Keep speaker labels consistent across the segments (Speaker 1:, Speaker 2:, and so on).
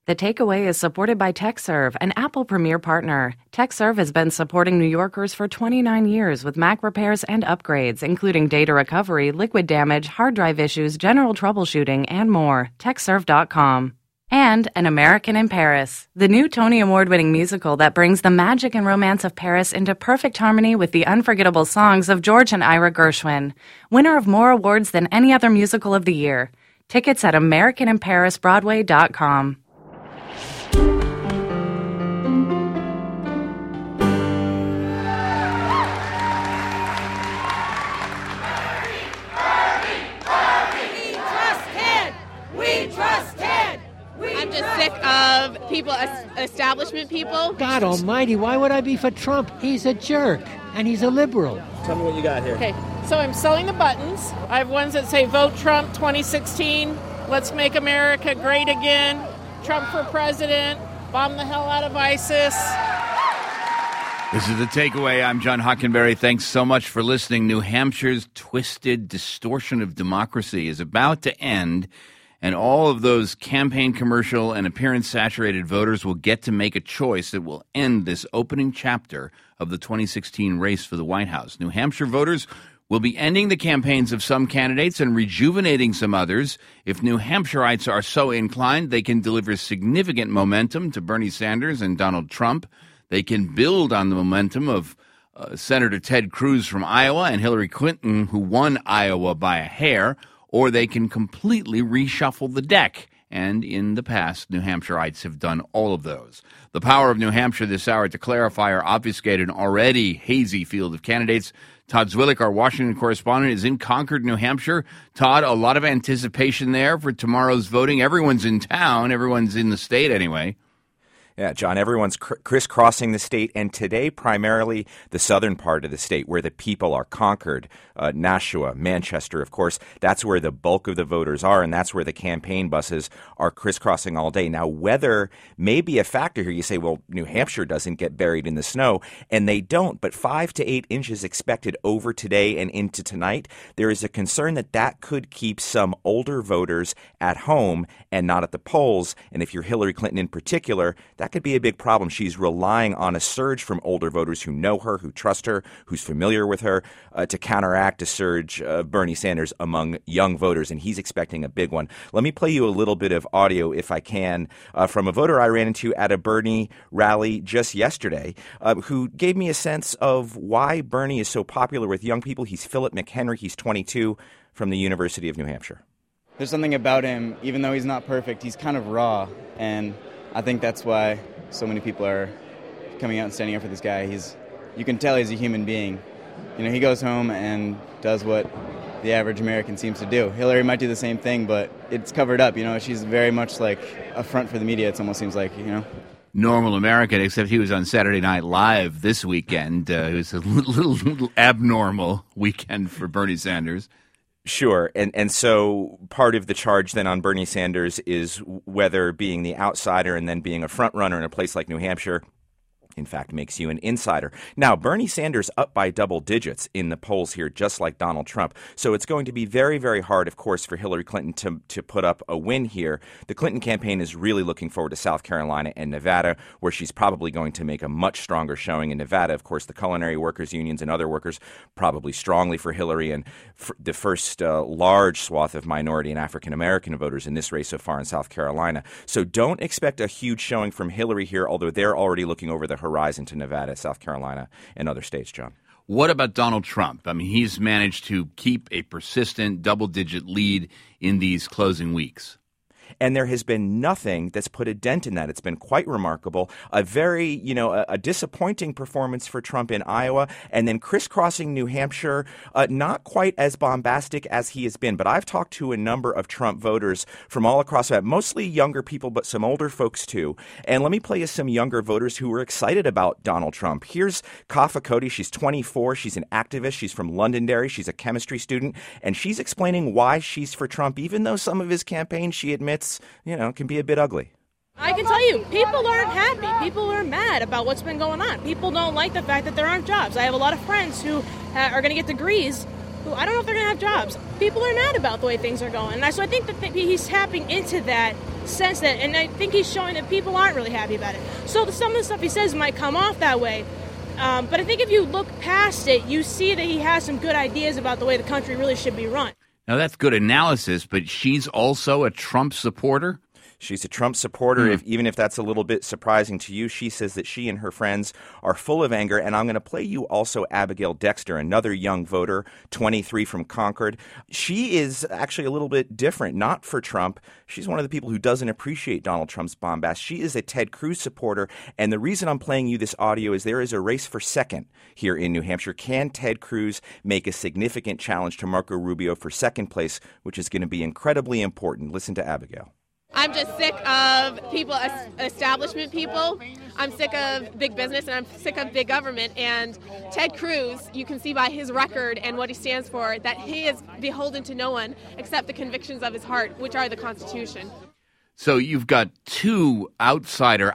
Speaker 1: The Takeaway is supported by TechServe, an Apple Premier partner. TechServe has been supporting New Yorkers for 29 years with Mac repairs and upgrades, including data recovery, liquid damage, hard drive issues, general troubleshooting, and more. TechServe.com. And An American in Paris, the new Tony Award-winning musical that brings the magic and romance of Paris into perfect harmony with the unforgettable songs of George and Ira Gershwin. Winner of more awards than any other musical of the year. Tickets at AmericanInParisBroadway.com.
Speaker 2: I'm just sick of people, establishment people.
Speaker 3: God almighty, why would I be for Trump? He's a jerk, and he's a liberal.
Speaker 4: Tell me what you got here.
Speaker 2: Okay, so I'm selling the buttons. I have ones that say Vote Trump 2016, Let's Make America Great Again, Trump for President, Bomb the Hell Out of ISIS.
Speaker 5: This is The Takeaway. I'm John Hockenberry. Thanks so much for listening. New Hampshire's twisted distortion of democracy is about to end, and all of those campaign commercial and appearance-saturated voters will get to make a choice that will end this opening chapter of the 2016 race for the White House. New Hampshire voters will be ending the campaigns of some candidates and rejuvenating some others. If New Hampshireites are so inclined, they can deliver significant momentum to Bernie Sanders and Donald Trump. They can build on the momentum of Senator Ted Cruz from Iowa and Hillary Clinton, who won Iowa by a hair, or they can completely reshuffle the deck. And in the past, New Hampshireites have done all of those. The power of New Hampshire this hour to clarify or obfuscate an already hazy field of candidates. Todd Zwillich, our Washington correspondent, is in Concord, New Hampshire. Todd, a lot of anticipation there for tomorrow's voting. Everyone's in town. Everyone's in the state anyway.
Speaker 6: Yeah, John, everyone's crisscrossing the state, and today primarily the southern part of the state where the people are. Concord, Nashua, Manchester, of course. That's where the bulk of the voters are, and that's where the campaign buses are crisscrossing all day. Now, weather may be a factor here. You say, well, New Hampshire doesn't get buried in the snow, and they don't, but 5 to 8 inches expected over today and into tonight. There is a concern that that could keep some older voters at home and not at the polls, and if you're Hillary Clinton in particular, that could be a big problem. She's relying on a surge from older voters who know her, who trust her, who's familiar with her, to counteract a surge of Bernie Sanders among young voters, and he's expecting a big one. Let me play you a little bit of audio, if I can, from a voter I ran into at a Bernie rally just yesterday, who gave me a sense of why Bernie is so popular with young people. He's Philip McHenry. He's 22 from the University of New Hampshire.
Speaker 7: There's something about him, even though he's not perfect, he's kind of raw, and I think that's why so many people are coming out and standing up for this guy. You can tell he's a human being. You know, he goes home and does what the average American seems to do. Hillary might do the same thing, but it's covered up. You know, she's very much like a front for the media, it almost seems like, you know.
Speaker 5: Normal American, except he was on Saturday Night Live this weekend. It was a little abnormal weekend for Bernie Sanders.
Speaker 6: Sure. And so part of the charge then on Bernie Sanders is whether being the outsider and then being a front runner in a place like New Hampshire in fact makes you an insider. Now, Bernie Sanders up by double digits in the polls here, just like Donald Trump. So it's going to be very, very hard, of course, for Hillary Clinton to put up a win here. The Clinton campaign is really looking forward to South Carolina and Nevada, where she's probably going to make a much stronger showing. In Nevada, of course, the culinary workers unions and other workers probably strongly for Hillary, and the first large swath of minority and African-American voters in this race so far in South Carolina. So don't expect a huge showing from Hillary here, although they're already looking over the horizon to Nevada, South Carolina, and other states, John.
Speaker 5: What about Donald Trump? I mean, he's managed to keep a persistent double-digit lead in these closing weeks.
Speaker 6: And there has been nothing that's put a dent in that. It's been quite remarkable. A very, a disappointing performance for Trump in Iowa, and then crisscrossing New Hampshire, not quite as bombastic as he has been. But I've talked to a number of Trump voters from all across that, mostly younger people, but some older folks too. And let me play you some younger voters who were excited about Donald Trump. Here's Kafa Cody. She's 24. She's an activist. She's from Londonderry. She's a chemistry student. And she's explaining why she's for Trump, even though some of his campaign, she admits, can be a bit ugly.
Speaker 8: I can tell you, people aren't happy. People are mad about what's been going on. People don't like the fact that there aren't jobs. I have a lot of friends who are going to get degrees who I don't know if they're going to have jobs. People are mad about the way things are going. And so I think that he's tapping into that sense that, and I think he's showing that people aren't really happy about it. So some of the stuff he says might come off that way. But I think if you look past it, you see that he has some good ideas about the way the country really should be run.
Speaker 5: Now, that's good analysis, but she's also a Trump supporter?
Speaker 6: She's a Trump supporter, even if that's a little bit surprising to you. She says that she and her friends are full of anger. And I'm going to play you also Abigail Dexter, another young voter, 23 from Concord. She is actually a little bit different, not for Trump. She's one of the people who doesn't appreciate Donald Trump's bombast. She is a Ted Cruz supporter. And the reason I'm playing you this audio is there is a race for second here in New Hampshire. Can Ted Cruz make a significant challenge to Marco Rubio for second place, which is going to be incredibly important? Listen to Abigail.
Speaker 4: I'm just sick of people, establishment people. I'm sick of big business and I'm sick of big government. And Ted Cruz, you can see by his record and what he stands for, that he is beholden to no one except the convictions of his heart, which are the Constitution.
Speaker 5: So you've got two outlier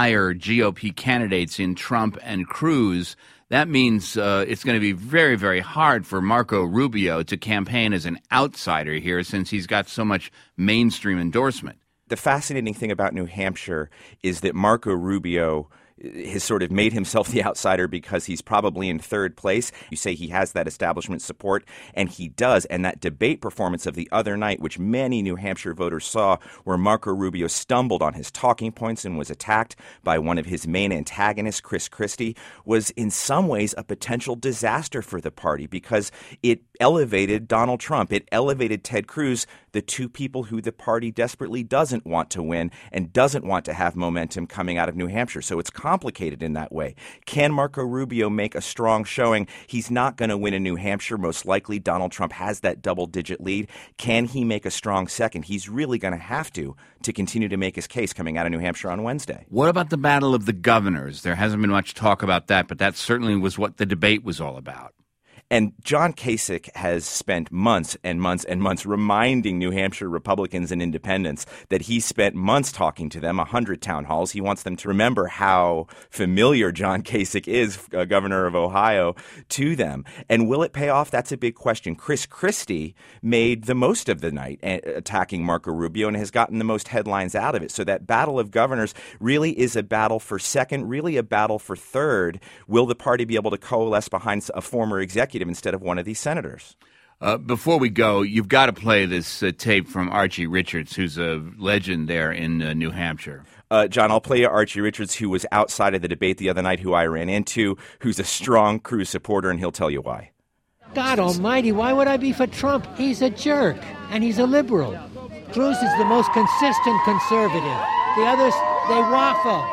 Speaker 5: GOP candidates in Trump and Cruz. That means it's going to be very, very hard for Marco Rubio to campaign as an outsider here since he's got so much mainstream endorsement.
Speaker 6: The fascinating thing about New Hampshire is that Marco Rubio has sort of made himself the outsider because he's probably in third place. You say he has that establishment support, and he does. And that debate performance of the other night, which many New Hampshire voters saw, where Marco Rubio stumbled on his talking points and was attacked by one of his main antagonists, Chris Christie, was in some ways a potential disaster for the party because it elevated Donald Trump. It elevated Ted Cruz, the two people who the party desperately doesn't want to win and doesn't want to have momentum coming out of New Hampshire. So it's complicated in that way. Can Marco Rubio make a strong showing? He's not going to win in New Hampshire. Most likely Donald Trump has that double-digit lead. Can he make a strong second? He's really going to have to continue to make his case coming out of New Hampshire on Wednesday.
Speaker 5: What about the battle of the governors? There hasn't been much talk about that, but that certainly was what the debate was all about.
Speaker 6: And John Kasich has spent months and months and months reminding New Hampshire Republicans and independents that he spent months talking to them, 100 town halls. He wants them to remember how familiar John Kasich is, governor of Ohio, to them. And will it pay off? That's a big question. Chris Christie made the most of the night attacking Marco Rubio and has gotten the most headlines out of it. So that battle of governors really is a battle for second, really a battle for third. Will the party be able to coalesce behind a former executive instead of one of these senators?
Speaker 5: Before we go, you've got to play this tape from Archie Richards, who's a legend there in New Hampshire.
Speaker 6: John, I'll play you Archie Richards, who was outside of the debate the other night, who I ran into, who's a strong Cruz supporter, and he'll tell you why.
Speaker 3: God almighty, why would I be for Trump? He's a jerk, and he's a liberal. Cruz is the most consistent conservative. The others, they waffle.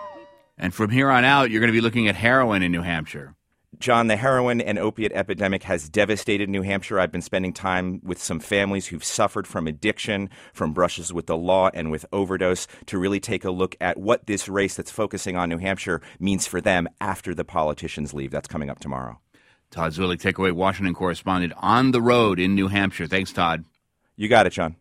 Speaker 5: And from here on out, you're going to be looking at heroin in New Hampshire.
Speaker 6: John, the heroin and opiate epidemic has devastated New Hampshire. I've been spending time with some families who've suffered from addiction, from brushes with the law and with overdose, to really take a look at what this race that's focusing on New Hampshire means for them after the politicians leave. That's coming up tomorrow.
Speaker 5: Todd Zwillig, Takeaway Washington correspondent on the road in New Hampshire. Thanks, Todd.
Speaker 6: You got it, John.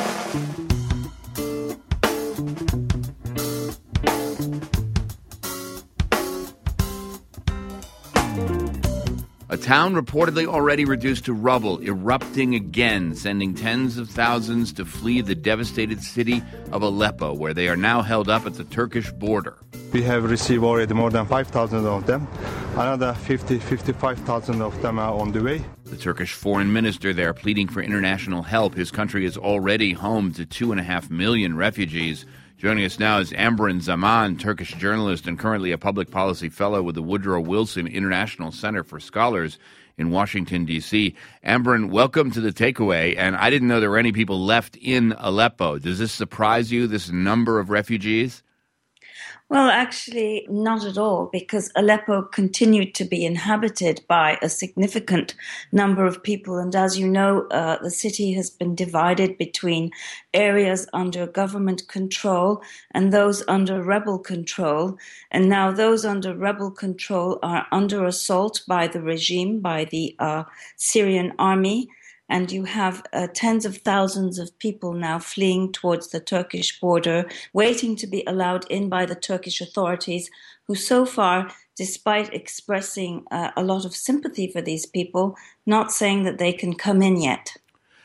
Speaker 5: A town reportedly already reduced to rubble, erupting again, sending tens of thousands to flee the devastated city of Aleppo, where they are now held up at the Turkish border.
Speaker 9: We have received already more than 5,000 of them. Another 55,000 of them are on the way.
Speaker 5: The Turkish foreign minister there pleading for international help. His country is already home to 2.5 million refugees. Joining us now is Amberin Zaman, Turkish journalist and currently a public policy fellow with the Woodrow Wilson International Center for Scholars in Washington, D.C. Amberin, welcome to The Takeaway. And I didn't know there were any people left in Aleppo. Does this surprise you, this number of refugees?
Speaker 10: Well, actually, not at all, because Aleppo continued to be inhabited by a significant number of people. And as you know, the city has been divided between areas under government control and those under rebel control. And now those under rebel control are under assault by the regime, by the Syrian army. And you have tens of thousands of people now fleeing towards the Turkish border, waiting to be allowed in by the Turkish authorities, who so far, despite expressing a lot of sympathy for these people, not saying that they can come in yet.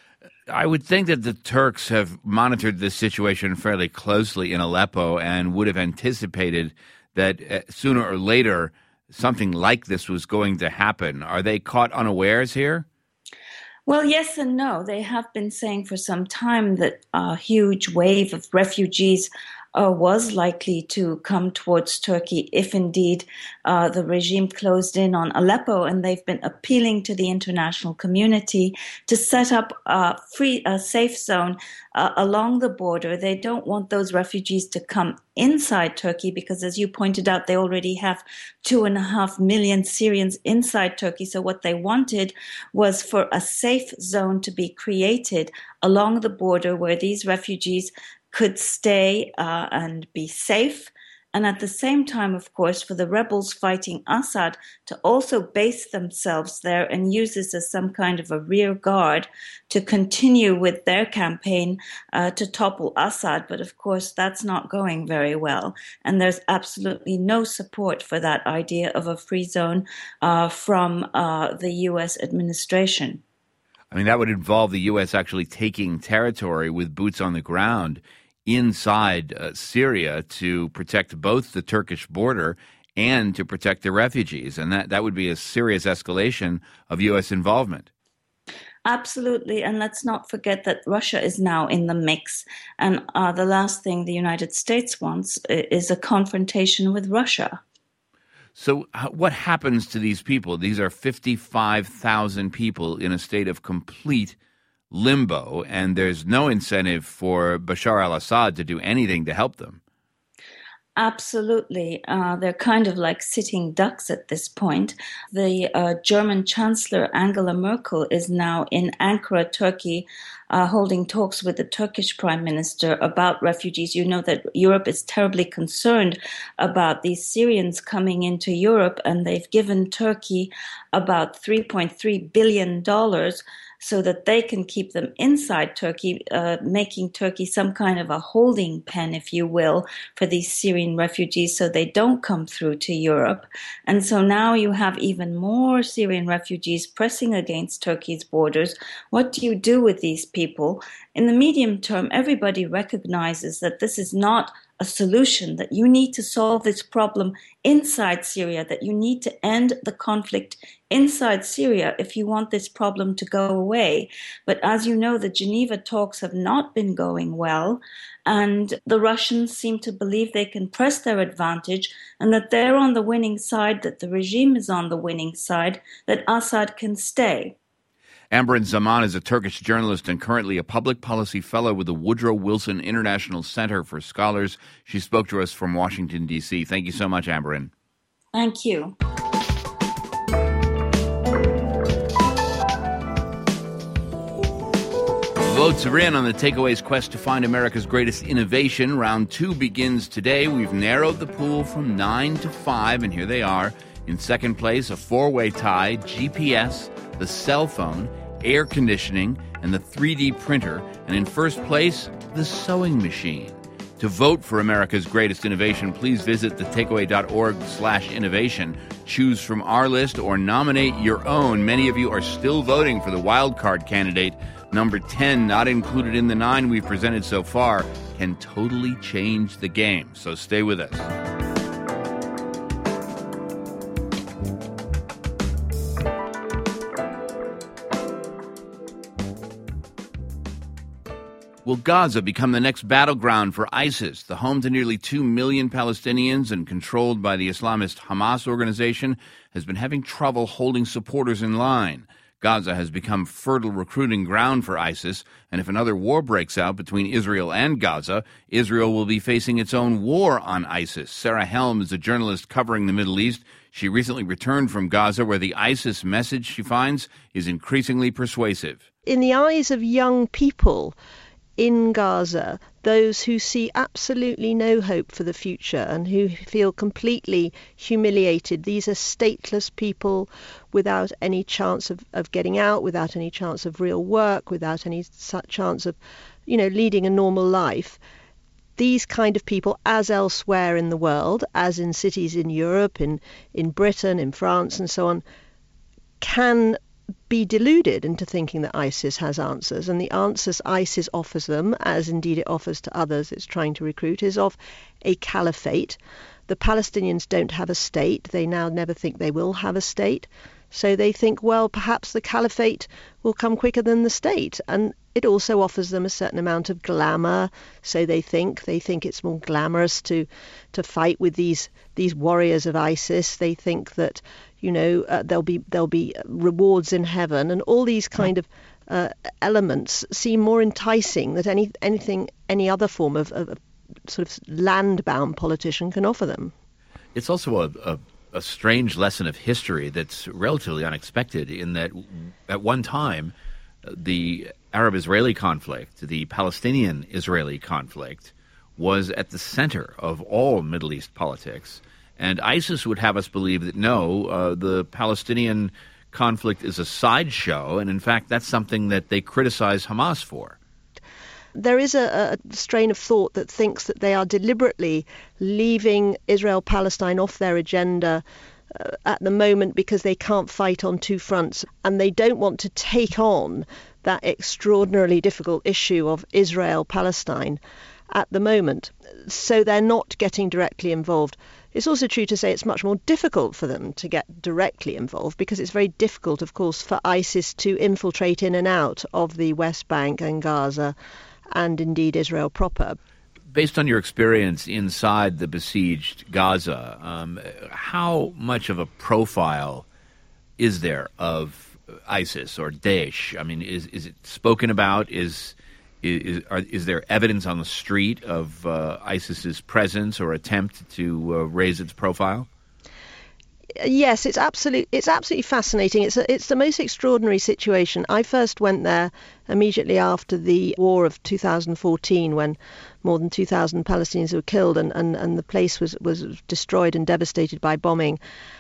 Speaker 5: I would think that the Turks have monitored this situation fairly closely in Aleppo and would have anticipated that sooner or later something like this was going to happen. Are they caught unawares here?
Speaker 10: Well, yes and no. They have been saying for some time that a huge wave of refugees was likely to come towards Turkey if indeed the regime closed in on Aleppo, and they've been appealing to the international community to set up a safe zone along the border. They don't want those refugees to come inside Turkey because, as you pointed out, they already have 2.5 million Syrians inside Turkey. So what they wanted was for a safe zone to be created along the border where these refugees could stay and be safe. And at the same time, of course, for the rebels fighting Assad to also base themselves there and use this as some kind of a rear guard to continue with their campaign to topple Assad. But of course, that's not going very well. And there's absolutely no support for that idea of a free zone from the U.S. administration.
Speaker 5: I mean, that would involve the U.S. actually taking territory with boots on the ground inside Syria to protect both the Turkish border and to protect the refugees. And that would be a serious escalation of U.S. involvement.
Speaker 10: Absolutely. And let's not forget that Russia is now in the mix. And the last thing the United States wants is a confrontation with Russia.
Speaker 5: So what happens to these people? These are 55,000 people in a state of complete limbo, and there's no incentive for Bashar al-Assad to do anything to help them.
Speaker 10: Absolutely. They're kind of like sitting ducks at this point. The German Chancellor Angela Merkel is now in Ankara, Turkey, holding talks with the Turkish Prime Minister about refugees. You know that Europe is terribly concerned about these Syrians coming into Europe, and they've given Turkey about $3.3 billion so that they can keep them inside Turkey, making Turkey some kind of a holding pen, if you will, for these Syrian refugees so they don't come through to Europe. And so now you have even more Syrian refugees pressing against Turkey's borders. What do you do with these people? In the medium term, everybody recognizes that this is not a solution, that you need to solve this problem inside Syria, that you need to end the conflict inside Syria if you want this problem to go away. But as you know, the Geneva talks have not been going well, and the Russians seem to believe they can press their advantage and that they're on the winning side, that the regime is on the winning side, that Assad can stay.
Speaker 5: Amberin Zaman is a Turkish journalist and currently a public policy fellow with the Woodrow Wilson International Center for Scholars. She spoke to us from Washington, D.C. Thank you so much, Amberin.
Speaker 10: Thank you.
Speaker 5: Votes are in on the Takeaway's quest to find America's greatest innovation. Round 2 begins today. We've narrowed the pool from 9 to 5, and here they are. In second place, a 4-way tie, GPS, the cell phone, air conditioning, and the 3D printer. And in first place, the sewing machine. To vote for America's greatest innovation, please visit thetakeaway.org/innovation. Choose from our list or nominate your own. Many of you are still voting for the wild card candidate. Number 10, not included in the 9 we've presented so far, can totally change the game. So stay with us. Will Gaza become the next battleground for ISIS, the home to nearly 2 million Palestinians and controlled by the Islamist Hamas organization, has been having trouble holding supporters in line. Gaza has become fertile recruiting ground for ISIS, and if another war breaks out between Israel and Gaza, Israel will be facing its own war on ISIS. Sarah Helm is a journalist covering the Middle East. She recently returned from Gaza, where the ISIS message, she finds, is increasingly persuasive.
Speaker 11: In the eyes of young people in Gaza, those who see absolutely no hope for the future and who feel completely humiliated. These are stateless people without any chance of getting out, without any chance of real work, without any chance of, leading a normal life. These kind of people, as elsewhere in the world, as in cities in Europe, in Britain, in France and so on, can be deluded into thinking that ISIS has answers, and the answers ISIS offers them, as indeed it offers to others it's trying to recruit, is of a caliphate. The Palestinians don't have a state. They now never think they will have a state. So they think, well, perhaps the caliphate will come quicker than the state. And it also offers them a certain amount of glamour. So they think it's more glamorous to fight with these warriors of ISIS. They think that, there'll be rewards in heaven, and all these kind of elements seem more enticing than any other form of sort of land-bound politician can offer them.
Speaker 5: It's also a strange lesson of history that's relatively unexpected, in that at one time the Arab-Israeli conflict, the Palestinian-Israeli conflict, was at the center of all Middle East politics. And ISIS would have us believe that the Palestinian conflict is a sideshow, and in fact that's something that they criticize Hamas for.
Speaker 11: There is a strain of thought that thinks that they are deliberately leaving Israel-Palestine off their agenda at the moment because they can't fight on two fronts, and they don't want to take on that extraordinarily difficult issue of Israel-Palestine at the moment. So they're not getting directly involved. It's also true to say it's much more difficult for them to get directly involved, because it's very difficult, of course, for ISIS to infiltrate in and out of the West Bank and Gaza, and indeed Israel proper.
Speaker 5: Based on your experience inside the besieged Gaza, how much of a profile is there of ISIS or Daesh? I mean, is it spoken about? Is there evidence on the street of ISIS's presence or attempt to raise its profile?
Speaker 11: Yes, it's absolutely fascinating. It's the most extraordinary situation. I first went there immediately after the war of 2014, when more than 2,000 Palestinians were killed, and the place was destroyed and devastated by bombing.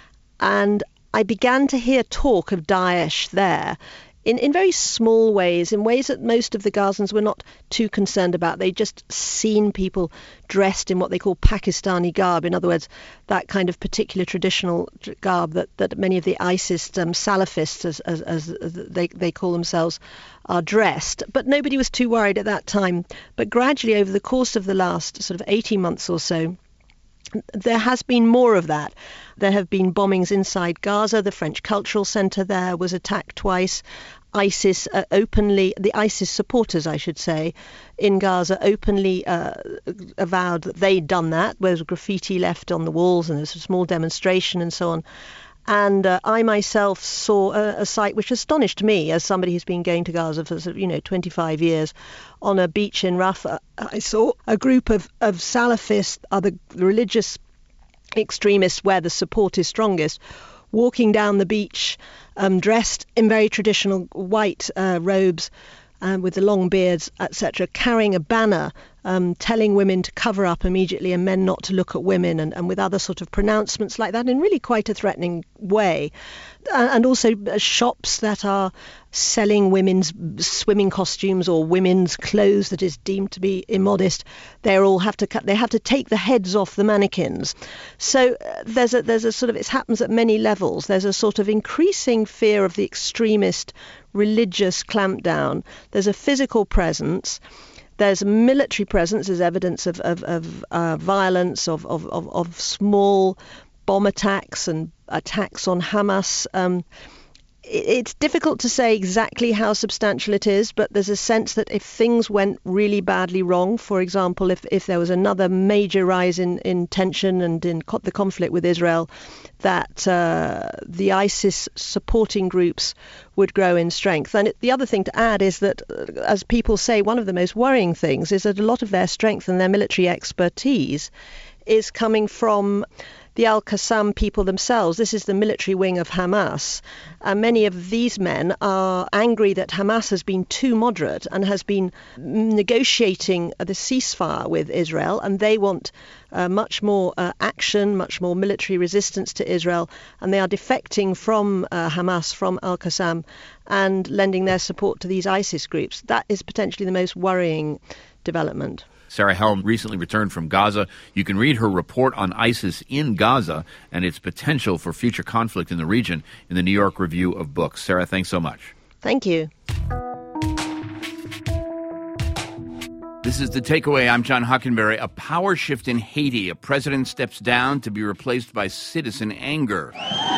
Speaker 11: And I began to hear talk of Daesh there, in very small ways, in ways that most of the Gazans were not too concerned about. They'd just seen people dressed in what they call Pakistani garb, in other words, that kind of particular traditional garb that many of the ISIS Salafists, as they call themselves, are dressed. But nobody was too worried at that time. But gradually, over the course of the last sort of 18 months or so, there has been more of that. There have been bombings inside Gaza. The French Cultural Centre there was attacked twice. ISIS the ISIS supporters, I should say, in Gaza openly avowed that they'd done that. There was graffiti left on the walls, and there was a small demonstration and so on. And I myself saw a sight which astonished me, as somebody who's been going to Gaza for 25 years. On a beach in Rafah, I saw a group of Salafists, other religious extremists where the support is strongest, walking down the beach, dressed in very traditional white robes, with the long beards, etc., carrying a banner telling women to cover up immediately and men not to look at women, and with other sort of pronouncements like that in really quite a threatening way. And also shops that are selling women's swimming costumes or women's clothes that is deemed to be immodest. They have to take the heads off the mannequins. So there's a sort of, it happens at many levels. There's a sort of increasing fear of the extremist religious clampdown. There's a physical presence. There's a military presence. There's evidence of violence, of small bomb attacks and attacks on Hamas. It's difficult to say exactly how substantial it is, but there's a sense that if things went really badly wrong, for example, if there was another major rise in tension and in the conflict with Israel, that the ISIS supporting groups would grow in strength. And the other thing to add is that, as people say, one of the most worrying things is that a lot of their strength and their military expertise is coming from the Al-Qassam people themselves. This is the military wing of Hamas. Many of these men are angry that Hamas has been too moderate and has been negotiating the ceasefire with Israel, and they want much more action, much more military resistance to Israel, and they are defecting from Hamas, from Al-Qassam, and lending their support to these ISIS groups. That is potentially the most worrying development.
Speaker 5: Sarah Helm recently returned from Gaza. You can read her report on ISIS in Gaza and its potential for future conflict in the region in the New York Review of Books. Sarah, thanks so much.
Speaker 11: Thank you.
Speaker 5: This is The Takeaway. I'm John Hockenberry. A power shift in Haiti. A president steps down to be replaced by citizen anger.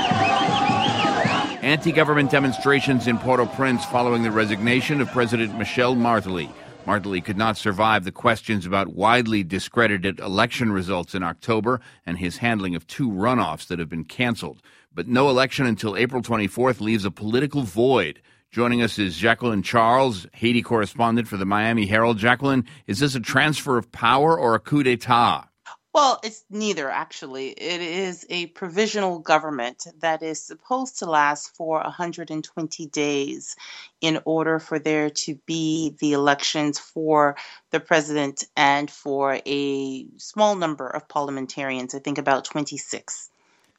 Speaker 5: Anti-government demonstrations in Port-au-Prince following the resignation of President Michel Martelly. Martelly could not survive the questions about widely discredited election results in October and his handling of 2 runoffs that have been canceled. But no election until April 24th leaves a political void. Joining us is Jacqueline Charles, Haiti correspondent for the Miami Herald. Jacqueline, is this a transfer of power or a coup d'etat?
Speaker 12: Well, it's neither, actually. It is a provisional government that is supposed to last for 120 days in order for there to be the elections for the president and for a small number of parliamentarians, I think about 26.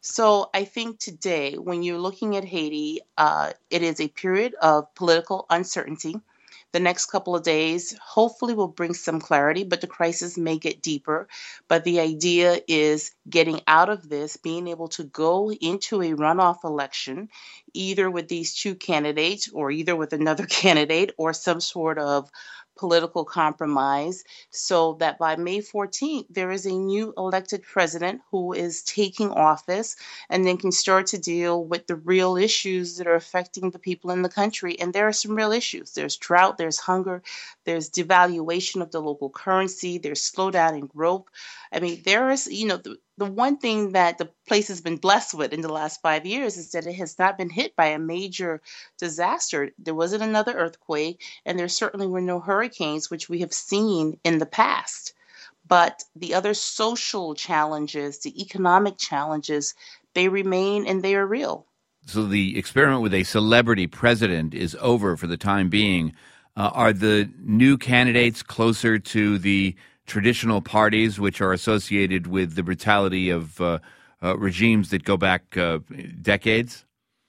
Speaker 12: So I think today, when you're looking at Haiti, it is a period of political uncertainty. The next couple of days hopefully will bring some clarity, but the crisis may get deeper. But the idea is getting out of this, being able to go into a runoff election, either with these 2 candidates or either with another candidate or some sort of political compromise, so that by May 14th, there is a new elected president who is taking office and then can start to deal with the real issues that are affecting the people in the country. And there are some real issues. There's drought, there's hunger, there's devaluation of the local currency, there's slowdown in growth. I mean, there is, the one thing that the place has been blessed with in the last 5 years is that it has not been hit by a major disaster. There wasn't another earthquake, and there certainly were no hurricanes, which we have seen in the past. But the other social challenges, the economic challenges, they remain and they are real.
Speaker 5: So the experiment with a celebrity president is over for the time being. Are the new candidates closer to the traditional parties which are associated with the brutality of regimes that go back decades?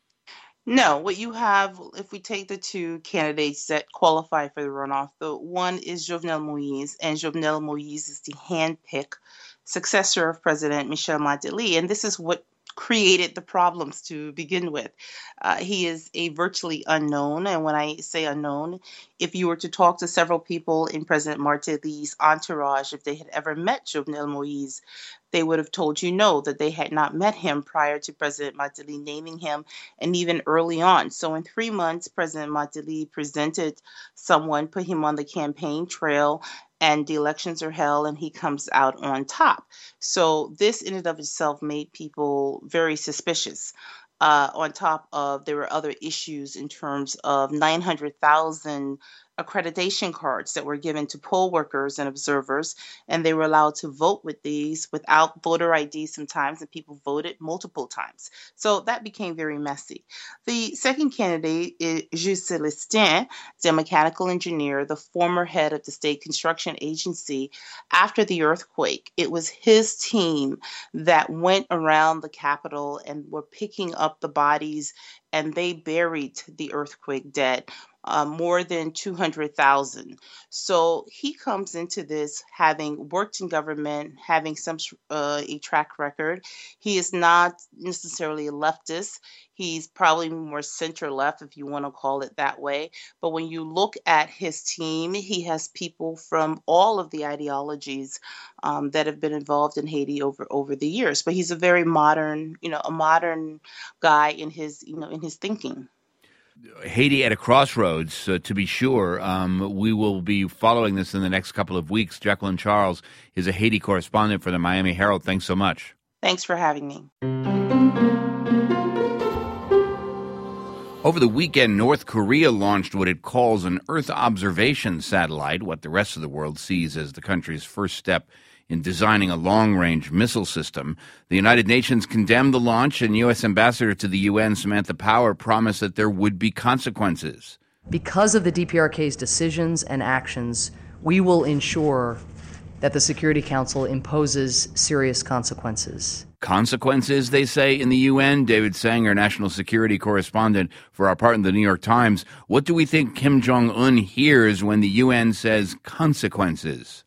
Speaker 12: No, what you have, if we take the 2 candidates that qualify for the runoff, the one is Jovenel Moïse, and Jovenel Moïse is the handpicked successor of President Michel Martelly, and this is what created the problems to begin with. He is a virtually unknown, and when I say unknown, if you were to talk to several people in President Martelly's entourage, if they had ever met Jovenel Moïse, they would have told you no, that they had not met him prior to President Martelly naming him, and even early on. So in 3 months, President Martelly presented someone, put him on the campaign trail, and the elections are held, and he comes out on top. So this in and of itself made people very suspicious. On top of, there were other issues in terms of 900,000 accreditation cards that were given to poll workers and observers, and they were allowed to vote with these without voter ID sometimes, and people voted multiple times. So that became very messy. The second candidate is Jules Celestin, the mechanical engineer, the former head of the state construction agency. After the earthquake, it was his team that went around the Capitol and were picking up the bodies, and they buried the earthquake dead. More than 200,000. So he comes into this having worked in government, having a track record. He is not necessarily a leftist. He's probably more center-left, if you want to call it that way. But when you look at his team, he has people from all of the ideologies that have been involved in Haiti over the years. But he's a very modern, a modern guy in his thinking.
Speaker 5: Haiti at a crossroads, to be sure. We will be following this in the next couple of weeks. Jacqueline Charles is a Haiti correspondent for the Miami Herald. Thanks so much.
Speaker 12: Thanks for having me.
Speaker 5: Over the weekend, North Korea launched what it calls an Earth observation satellite, what the rest of the world sees as the country's first step in designing a long-range missile system. The United Nations condemned the launch, and U.S. Ambassador to the UN, Samantha Power, promised that there would be consequences.
Speaker 13: Because of the DPRK's decisions and actions, we will ensure that the Security Council imposes serious consequences.
Speaker 5: Consequences, they say, in the UN? David Sanger, national security correspondent for our partner, the New York Times. What do we think Kim Jong-un hears when the UN says consequences?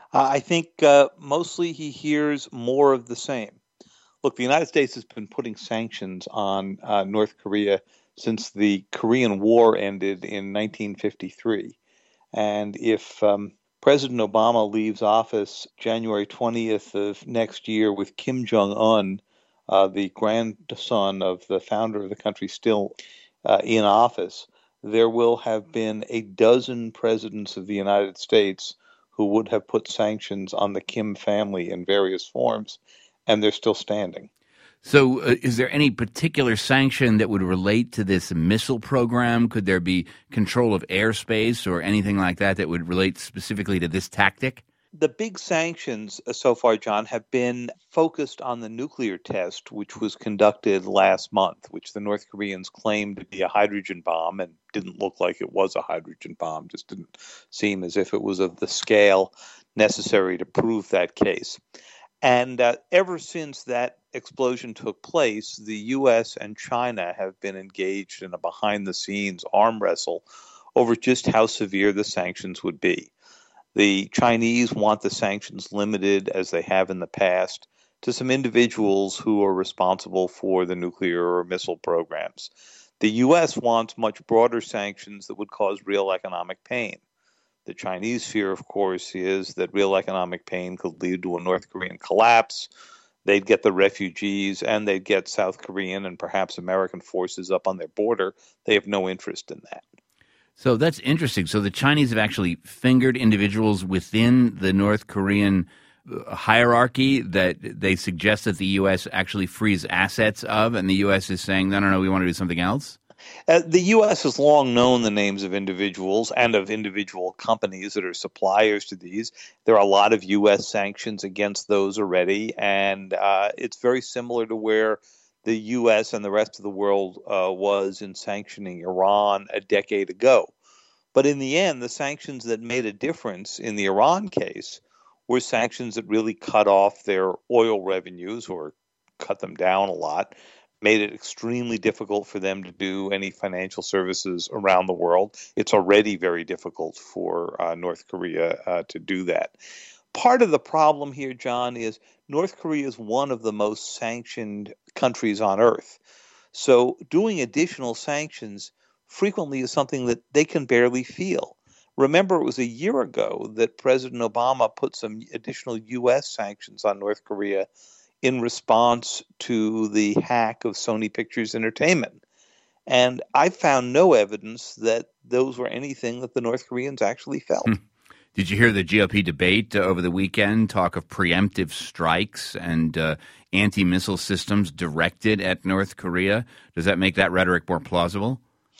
Speaker 14: I think mostly he hears more of the same. Look, the United States has been putting sanctions on North Korea since the Korean War ended in 1953. And if President Obama leaves office January 20th of next year with Kim Jong-un, the grandson of the founder of the country, still in office, there will have been a dozen presidents of the United States who would have put sanctions on the Kim family in various forms, and they're still standing.
Speaker 5: So is there any particular sanction that would relate to this missile program? Could there be control of airspace or anything like that that would relate specifically to this tactic?
Speaker 14: The big sanctions so far, John, have been focused on the nuclear test, which was conducted last month, which the North Koreans claimed to be a hydrogen bomb and didn't look like it was a hydrogen bomb, just didn't seem as if it was of the scale necessary to prove that case. And ever since that explosion took place, the U.S. and China have been engaged in a behind-the-scenes arm wrestle over just how severe the sanctions would be. The Chinese want the sanctions limited, as they have in the past, to some individuals who are responsible for the nuclear or missile programs. The U.S. wants much broader sanctions that would cause real economic pain. The Chinese fear, of course, is that real economic pain could lead to a North Korean collapse. They'd get the refugees and they'd get South Korean and perhaps American forces up on their border. They have no interest in that.
Speaker 5: So that's interesting. So the Chinese have actually fingered individuals within the North Korean hierarchy that they suggest that the U.S. actually frees assets of, and the U.S. is saying, no, we want to do something else?
Speaker 14: The U.S. has long known the names of individuals and of individual companies that are suppliers to these. There are a lot of U.S. sanctions against those already, and it's very similar to where the U.S. and the rest of the world was in sanctioning Iran a decade ago. But in the end, the sanctions that made a difference in the Iran case were sanctions that really cut off their oil revenues or cut them down a lot, made it extremely difficult for them to do any financial services around the world. It's already very difficult for North Korea to do that. Part of the problem here, John, is North Korea is one of the most sanctioned countries on earth. So doing additional sanctions frequently is something that they can barely feel. Remember, it was a year ago that President Obama put some additional U.S. sanctions on North Korea in response to the hack of Sony Pictures Entertainment. And I found no evidence that those were anything that the North Koreans actually felt.
Speaker 5: Did you hear the GOP debate over the weekend, talk of preemptive strikes and anti-missile systems directed at North Korea? Does that make that rhetoric more plausible?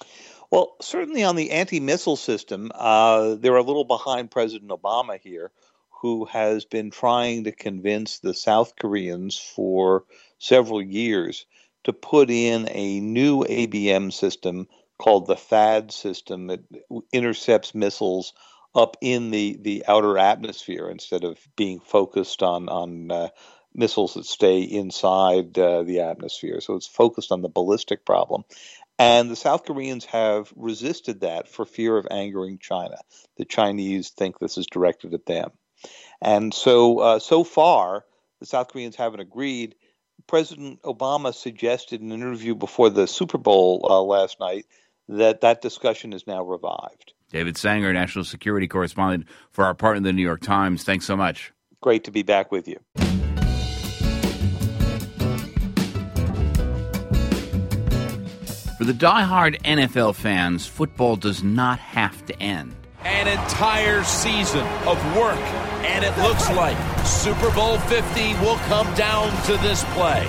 Speaker 14: Well, certainly on the anti-missile system, they're a little behind President Obama here, who has been trying to convince the South Koreans for several years to put in a new ABM system called the THAAD system that intercepts missiles up in the outer atmosphere instead of being focused on missiles that stay inside the atmosphere. So it's focused on the ballistic problem. And the South Koreans have resisted that for fear of angering China. The Chinese think this is directed at them. And so far, the South Koreans haven't agreed. President Obama suggested in an interview before the Super Bowl last night that discussion is now revived.
Speaker 5: David Sanger, national security correspondent for our partner, the New York Times. Thanks so much.
Speaker 14: Great to be back with you.
Speaker 5: For the diehard NFL fans, football does not have to end.
Speaker 15: An entire season of work, and it looks like Super Bowl 50 will come down to this play.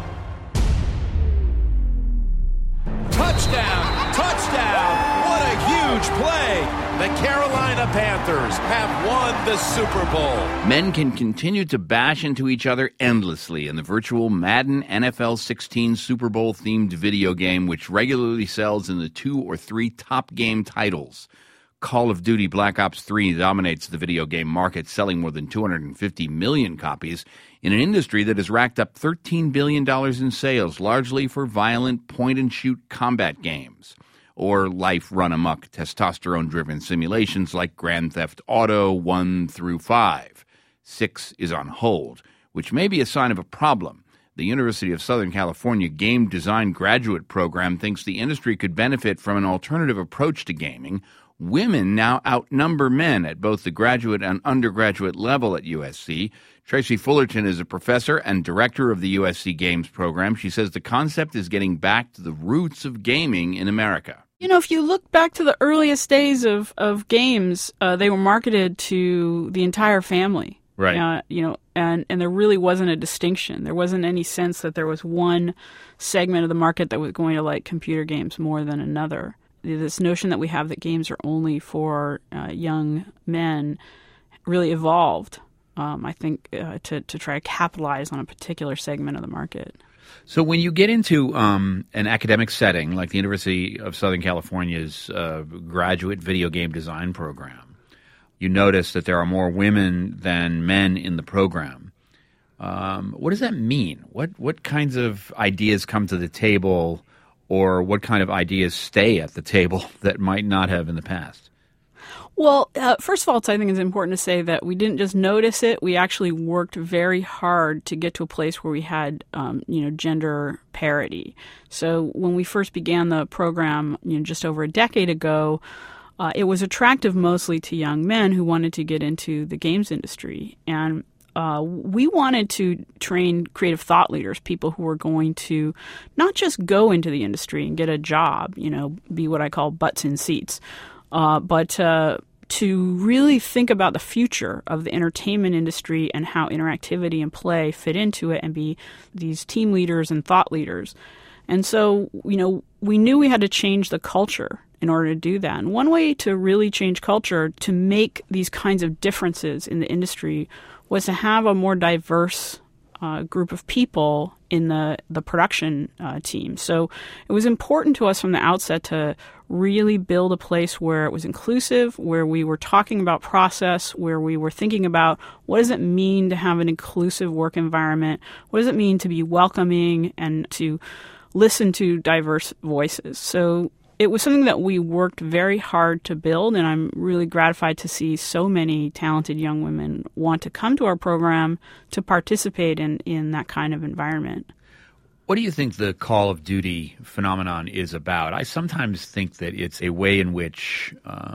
Speaker 15: Touchdown! Touchdown! What a huge play! The Carolina Panthers have won the Super Bowl.
Speaker 5: Men can continue to bash into each other endlessly in the virtual Madden NFL 16 Super Bowl-themed video game, which regularly sells in the 2 or 3 top game titles. Call of Duty Black Ops 3 dominates the video game market, selling more than 250 million copies in an industry that has racked up $13 billion in sales, largely for violent point-and-shoot combat games or life run-amok, testosterone-driven simulations like Grand Theft Auto 1 through 5. 6 is on hold, which may be a sign of a problem. The University of Southern California Game Design Graduate Program thinks the industry could benefit from an alternative approach to gaming. Women now outnumber men at both the graduate and undergraduate level at USC. Tracy Fullerton is a professor and director of the USC Games program. She says the concept is getting back to the roots of gaming in America.
Speaker 16: You know, if you look back to the earliest days of games, they were marketed to the entire family.
Speaker 5: Right.
Speaker 16: And there really wasn't a distinction. There wasn't any sense that there was one segment of the market that was going to like computer games more than another. This notion that we have that games are only for young men really evolved, I think, to try to capitalize on a particular segment of the market.
Speaker 5: So when you get into an academic setting like the University of Southern California's graduate video game design program, you notice that there are more women than men in the program. What does that mean? What kinds of ideas come to the table, or what kind of ideas stay at the table that might not have in the past?
Speaker 16: Well, first of all, I think it's important to say that we didn't just notice it. We actually worked very hard to get to a place where we had, gender parity. So when we first began the program, just over a decade ago, it was attractive mostly to young men who wanted to get into the games industry. And we wanted to train creative thought leaders, people who were going to not just go into the industry and get a job, be what I call butts in seats, but to really think about the future of the entertainment industry and how interactivity and play fit into it and be these team leaders and thought leaders. And so, we knew we had to change the culture in order to do that. And one way to really change culture, to make these kinds of differences in the industry, was to have a more diverse group of people in the production team. So it was important to us from the outset to really build a place where it was inclusive, where we were talking about process, where we were thinking about what does it mean to have an inclusive work environment, what does it mean to be welcoming and to listen to diverse voices. So it was something that we worked very hard to build, and I'm really gratified to see so many talented young women want to come to our program to participate in that kind of environment.
Speaker 5: What do you think the Call of Duty phenomenon is about? I sometimes think that it's a way in which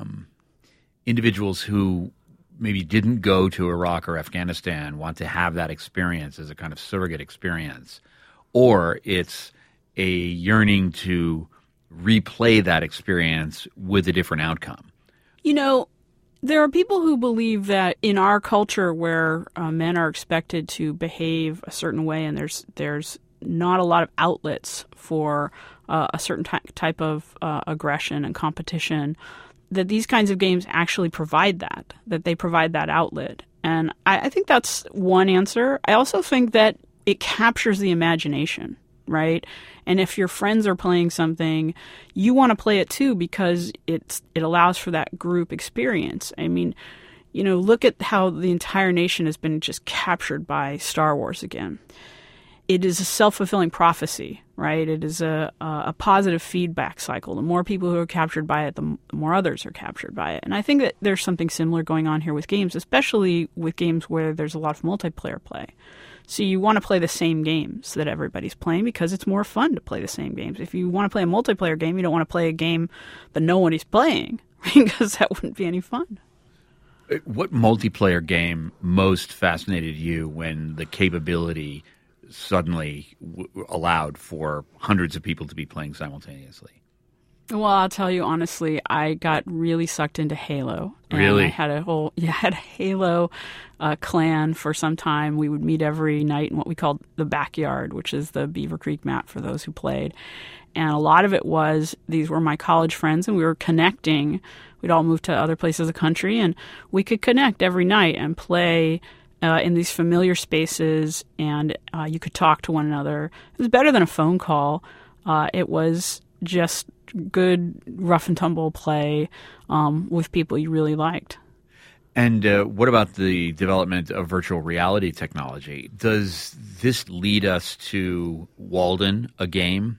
Speaker 5: individuals who maybe didn't go to Iraq or Afghanistan want to have that experience as a kind of surrogate experience, or it's a yearning to replay that experience with a different outcome.
Speaker 16: There are people who believe that in our culture where men are expected to behave a certain way and there's not a lot of outlets for a certain type of aggression and competition, that these kinds of games actually provide that they provide that outlet. And I think that's one answer. I also think that it captures the imagination, right? And if your friends are playing something, you want to play it too because it allows for that group experience. I mean, look at how the entire nation has been just captured by Star Wars again. It is a self-fulfilling prophecy, right? It is a positive feedback cycle. The more people who are captured by it, the more others are captured by it. And I think that there's something similar going on here with games, especially with games where there's a lot of multiplayer play. So you want to play the same games that everybody's playing because it's more fun to play the same games. If you want to play a multiplayer game, you don't want to play a game that nobody's playing because that wouldn't be any fun.
Speaker 5: What multiplayer game most fascinated you when the capability suddenly allowed for hundreds of people to be playing simultaneously?
Speaker 16: Well, I'll tell you honestly, I got really sucked into Halo.
Speaker 5: Really?
Speaker 16: I had a Halo clan for some time. We would meet every night in what we called the backyard, which is the Beaver Creek map for those who played. And a lot of it was, these were my college friends, and we were connecting. We'd all moved to other places of the country, and we could connect every night and play in these familiar spaces, and you could talk to one another. It was better than a phone call. It was just good rough and tumble play with people you really liked.
Speaker 5: And what about the development of virtual reality technology? Does this lead us to Walden, a game?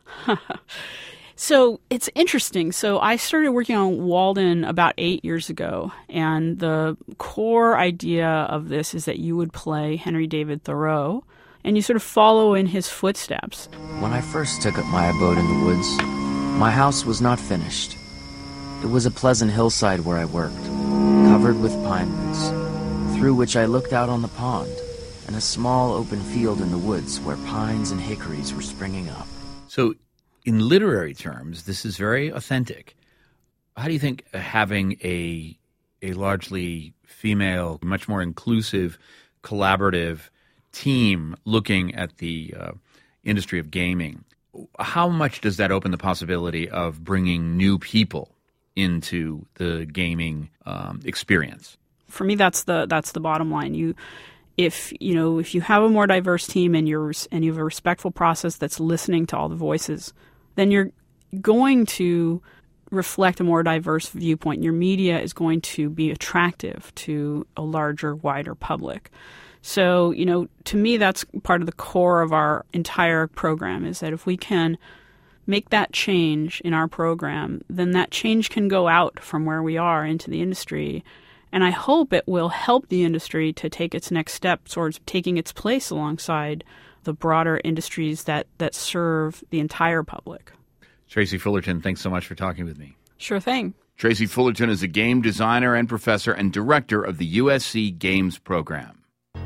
Speaker 16: So it's interesting. So I started working on Walden about 8 years ago, and the core idea of this is that you would play Henry David Thoreau, and you sort of follow in his footsteps.
Speaker 17: When I first took up my abode in the woods, my house was not finished. It was a pleasant hillside where I worked, covered with pine woods, through which I looked out on the pond, and a small open field in the woods where pines and hickories were springing up.
Speaker 5: So in literary terms, this is very authentic. How do you think having a largely female, much more inclusive, collaborative team looking at the industry of gaming, how much does that open the possibility of bringing new people into the gaming experience?
Speaker 16: For me, that's the bottom line. If you have a more diverse team and you have a respectful process that's listening to all the voices, then you're going to reflect a more diverse viewpoint. Your media is going to be attractive to a larger, wider public. So, to me, that's part of the core of our entire program, is that if we can make that change in our program, then that change can go out from where we are into the industry. And I hope it will help the industry to take its next step towards taking its place alongside the broader industries that serve the entire public.
Speaker 5: Tracy Fullerton, thanks so much for talking with me.
Speaker 16: Sure thing.
Speaker 5: Tracy Fullerton is a game designer and professor and director of the USC Games program.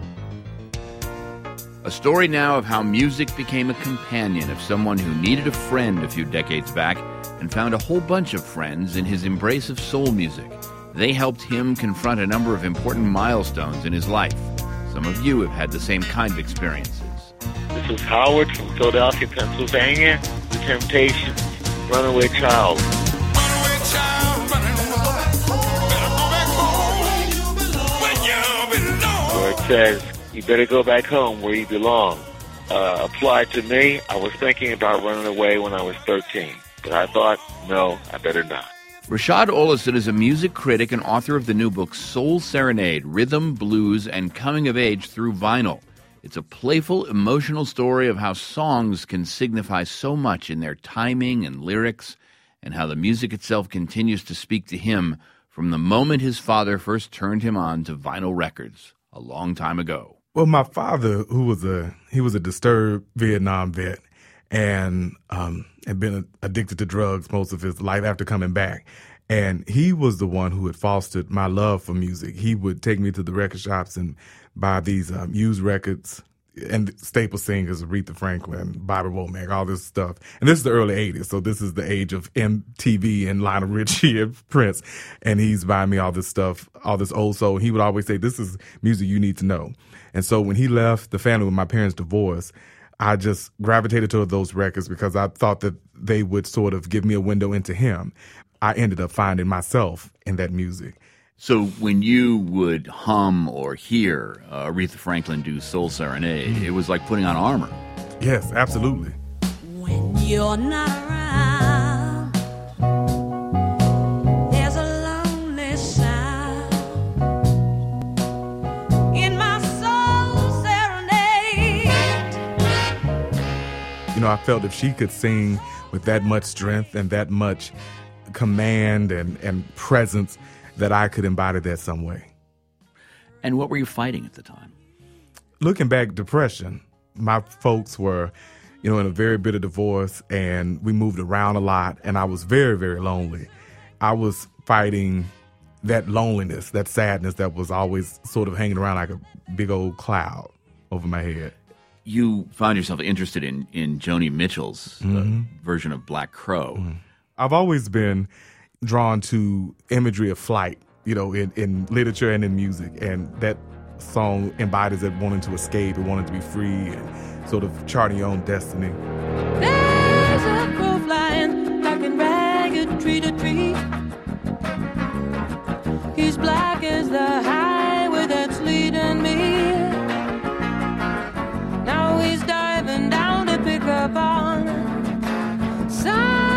Speaker 5: A story now of how music became a companion of someone who needed a friend a few decades back and found a whole bunch of friends in his embrace of soul music. They helped him confront a number of important milestones in his life. Some of you have had the same kind of experiences.
Speaker 18: This is Howard from Philadelphia, Pennsylvania. The Temptations, Runaway Child.
Speaker 19: Runaway child, running away. Better go back home where you belong.
Speaker 18: Where it says, you better go back home where you belong. Applied to me, I was thinking about running away when I was 13. But I thought, no, I better not.
Speaker 5: Rashad Olison is a music critic and author of the new book Soul Serenade, Rhythm, Blues, and Coming of Age Through Vinyl. It's a playful, emotional story of how songs can signify so much in their timing and lyrics, and how the music itself continues to speak to him from the moment his father first turned him on to vinyl records a long time ago.
Speaker 20: Well, my father, he was a disturbed Vietnam vet, and had been addicted to drugs most of his life after coming back. And he was the one who had fostered my love for music. He would take me to the record shops and buy these used records and staple singers, Aretha Franklin, Bobby Womack, all this stuff. And this is the early 80s, so this is the age of MTV and Lionel Richie and Prince. And he's buying me all this stuff, all this old soul. He would always say, this is music you need to know. And so when he left the family when my parents divorced, I just gravitated toward those records because I thought that they would sort of give me a window into him. I ended up finding myself in that music.
Speaker 5: So when you would hum or hear Aretha Franklin do Soul Serenade, it was like putting on armor.
Speaker 20: Yes, absolutely.
Speaker 19: When you're not around, there's a lonely sound in my soul serenade.
Speaker 20: I felt if she could sing with that much strength and that much command and presence, that I could embody that some way.
Speaker 5: And what were you fighting at the time?
Speaker 20: Looking back, depression. My folks were, in a very bitter divorce, and we moved around a lot, and I was very, very lonely. I was fighting that loneliness, that sadness that was always sort of hanging around like a big old cloud over my head.
Speaker 5: You found yourself interested in Joni Mitchell's version of Black Crow.
Speaker 20: Mm-hmm. I've always been drawn to imagery of flight, in literature and in music. And that song embodies it, wanting to escape and wanting to be free and sort of charting your own destiny.
Speaker 19: There's a crow flying back and ragged tree to tree. He's black as the highway that's leading me. Now he's diving down to pick up on some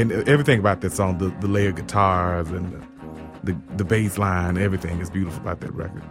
Speaker 20: And everything about that song, the layered guitars and the bass line, everything is beautiful about that record.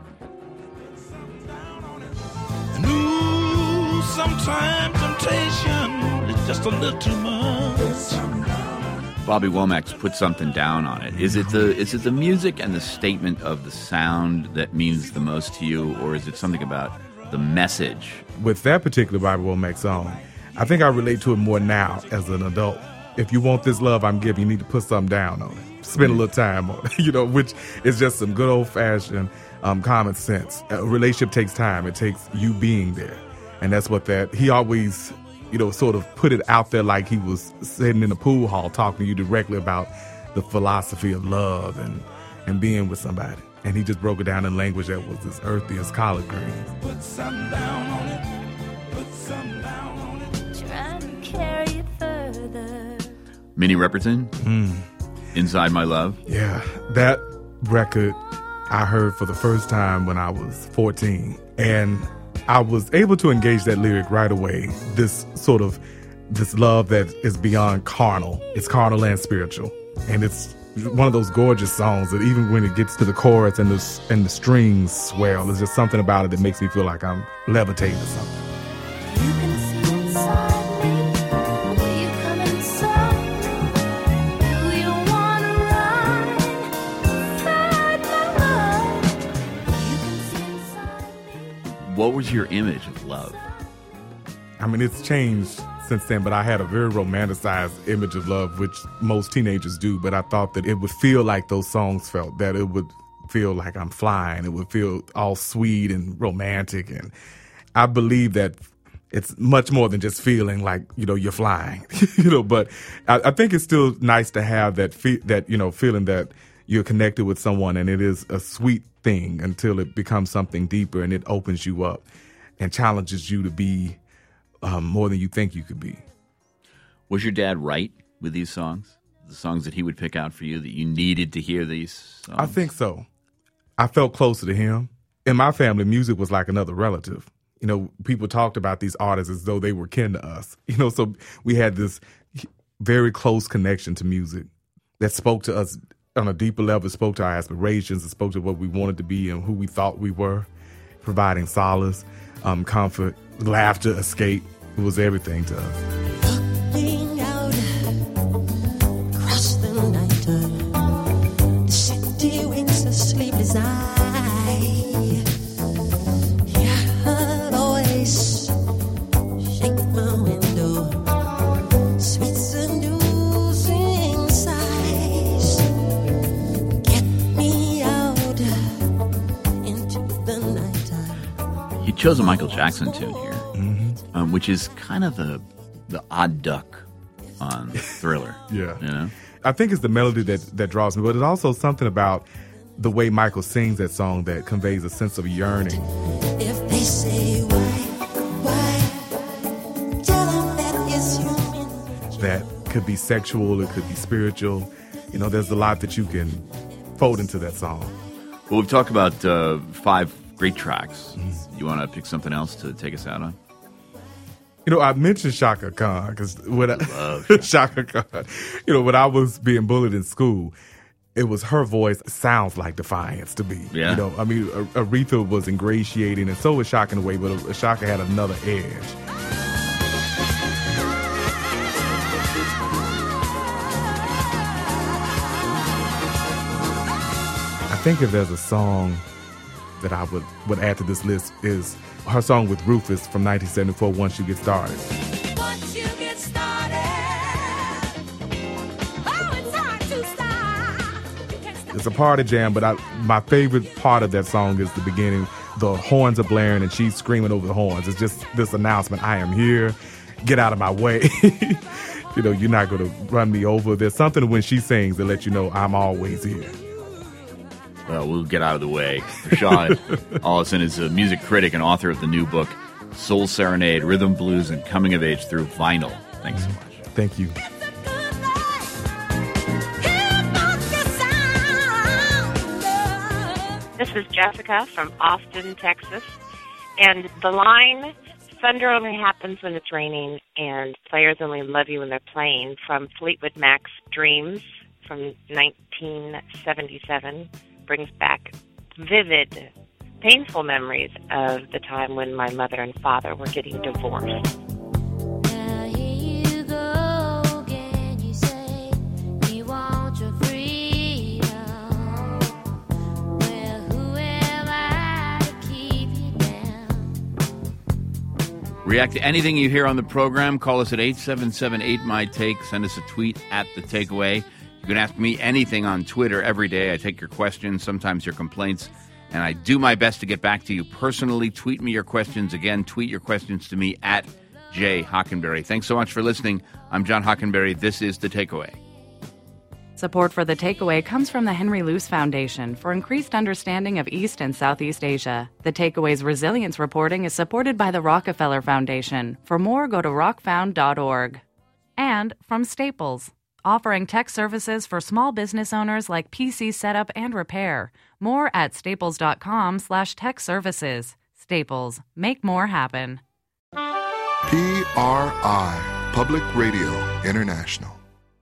Speaker 19: And ooh, sometimes temptation is just a little too much.
Speaker 5: Bobby Womack's put something down on it. Is it the music and the statement of the sound that means the most to you, or is it something about the message?
Speaker 20: With that particular Bobby Womack song, I think I relate to it more now as an adult. If you want this love I'm giving, you need to put something down on it. Spend a little time on it, which is just some good old-fashioned common sense. A relationship takes time. It takes you being there. And that's what he always, sort of put it out there like he was sitting in a pool hall talking to you directly about the philosophy of love and being with somebody. And he just broke it down in language that was as earthy as collard greens.
Speaker 19: Put something down on it. Put something down on it.
Speaker 21: Trying to carry it further.
Speaker 5: Minnie Riperton, Inside My Love.
Speaker 20: Yeah, that record I heard for the first time when I was 14. And I was able to engage that lyric right away. This love that is beyond carnal. It's carnal and spiritual. And it's one of those gorgeous songs that even when it gets to the chorus and the strings swell, there's just something about it that makes me feel like I'm levitating or something.
Speaker 21: You can see inside me. Will you come inside me? Do you want to ride inside my mind? You can see inside me.
Speaker 5: What was your image of love?
Speaker 20: I mean, it's changed since then, but I had a very romanticized image of love, which most teenagers do, but I thought that it would feel like those songs felt, that it would feel like I'm flying. It would feel all sweet and romantic. And I believe that it's much more than just feeling like, you're flying, but I think it's still nice to have that feeling that you're connected with someone, and it is a sweet thing until it becomes something deeper and it opens you up and challenges you to be more than you think you could be.
Speaker 5: Was your dad right with these songs? The songs that he would pick out for you, that you needed to hear these songs?
Speaker 20: I think so. I felt closer to him. In my family, music was like another relative. People talked about these artists as though they were kin to us. So we had this very close connection to music that spoke to us on a deeper level. It spoke to our aspirations. It spoke to what we wanted to be and who we thought we were, providing solace, comfort, laughter, escape. It was everything to us.
Speaker 21: Looking out across the night, the city winks a sleepless eye. Hear her voice shake my window, sweet seducing sighs. Get me out into the night.
Speaker 5: You chose a Michael Jackson tune here, which is kind of the odd duck on Thriller.
Speaker 20: Yeah. I think it's the melody that draws me, but it's also something about the way Michael sings that song that conveys a sense of yearning.
Speaker 21: If they say why, tell them that is human.
Speaker 20: That could be sexual, it could be spiritual. There's a lot that you can fold into that song.
Speaker 5: Well, we've talked about 5 great tracks. You want to pick something else to take us out on?
Speaker 20: I mentioned Chaka Khan because Chaka Khan, when I was being bullied in school, it was her voice sounds like defiance to me.
Speaker 5: Yeah.
Speaker 20: Aretha was ingratiating, and so was Chaka in a way, but Chaka had another edge. I think if there's a song that I would add to this list is her song with Rufus from 1974, Once You Get Started.
Speaker 21: Once you get started, oh, it's hard to stop.
Speaker 20: It's a party jam, but my favorite part of that song is the beginning. The horns are blaring and she's screaming over the horns. It's just this announcement, I am here, get out of my way. You're not going to run me over. There's something when she sings that lets you know I'm always here.
Speaker 5: Well, we'll get out of the way. Rashad Ollison is a music critic and author of the new book, Soul Serenade, Rhythm, Blues, and Coming of Age Through Vinyl. Thanks so much.
Speaker 20: Thank you.
Speaker 22: This is Jessica from Austin, Texas. And the line
Speaker 1: thunder only happens when it's raining, and players only love you when they're playing, from Fleetwood Mac's Dreams from 1977, brings back vivid, painful memories of the time when my mother and father were getting divorced.
Speaker 5: React to anything you hear on the program. Call us at 877-8MY-TAKE. Send us a tweet at The Takeaway. You can ask me anything on Twitter every day. I take your questions, sometimes your complaints, and I do my best to get back to you personally. Tweet me your questions. Again, tweet your questions to me at Jay Hockenberry. Thanks so much for listening. I'm John Hockenberry. This is The Takeaway.
Speaker 22: Support for The Takeaway comes from the Henry Luce Foundation for increased understanding of East and Southeast Asia. The Takeaway's resilience reporting is supported by the Rockefeller Foundation. For more, go to rockfound.org. And from Staples, offering tech services for small business owners like PC setup and repair. More at staples.com/tech services. Staples. Make more happen.
Speaker 23: PRI, Public Radio International.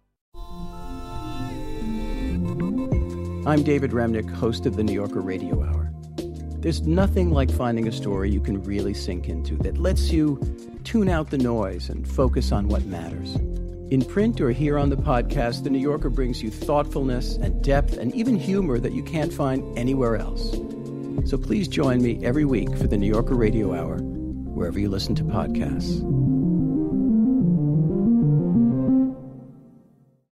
Speaker 24: I'm David Remnick, host of the New Yorker Radio Hour. There's nothing like finding a story you can really sink into that lets you tune out the noise and focus on what matters. In print or here on the podcast, The New Yorker brings you thoughtfulness and depth and even humor that you can't find anywhere else. So please join me every week for the New Yorker Radio Hour, wherever you listen to podcasts.